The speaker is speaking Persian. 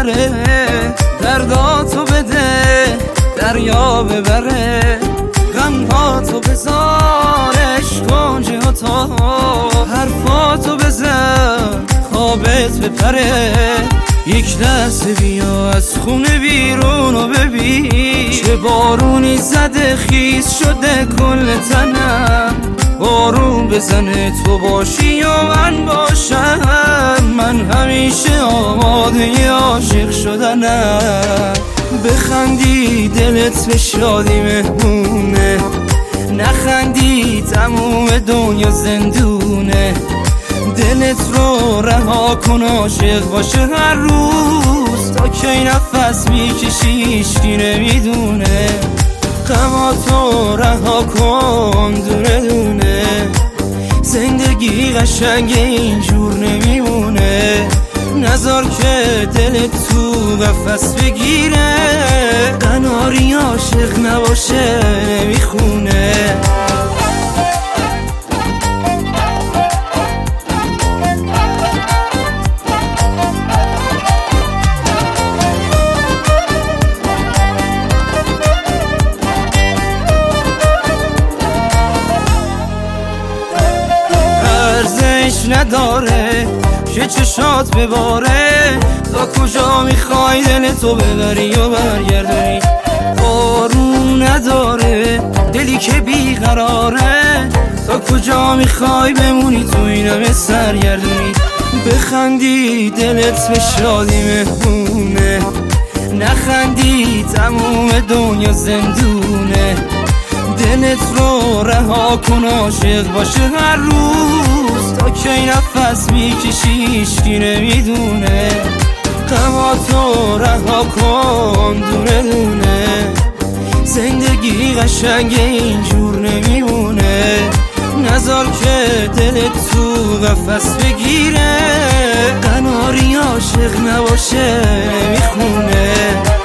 نره، درداتو بده دریا ببره، غمهاتو بذار عشق جهاتا، حرفاتو بزن خوابت بپره. یک لحظه بیا از خونه بیرون و ببین چه بارونی زده خیس شده کل تنم. بارون بزنه تو باشی یا من باشم، من همیشه آماده عاشق شدنم. بخندی دلت به شادی مهمونه، نخندی تموم دنیا زندونه. دلت رو رها کن عاشق باشه هر روز، تا کی نفس میکشی هیچکی نمیدونه. غماتو رها کن دونه دونه، زندگی قشنگ اینجور نمیمونه. نذار که دلت تو قفس بگیره، قناری عاشق نباشه نمیخونه. نداره که چشات بباره، تا کجا میخوای دلتو ببری و برگردونی. بارون نداره دلی که بیقراره، تا کجا میخوای بمونی تو این همه سرگردونی. بخندی دلت به شادی مهمونه، نخندی تموم دنیا زندونه. دلت رو رها کن عاشق باشه هر روز، تا کی نفس میکشی هیچکی نمیدونه. غماتو رها کن دونه دونه، زندگی قشنگ اینجور نمیمونه. نذار که دلت تو قفس بگیره، قناری عاشق نباشه نمیخونه.